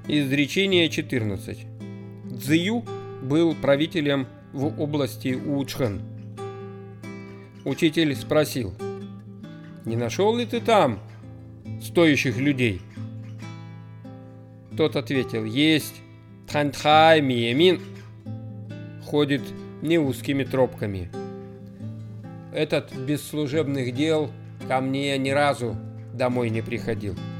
Изречение 14. Цзию был правителем в области Учхэн. Учитель спросил: «Не нашел ли ты там стоящих людей?» Тот ответил: «Есть. Тханхай Миемин ходит не узкими тропками. Этот без служебных дел ко мне ни разу домой не приходил».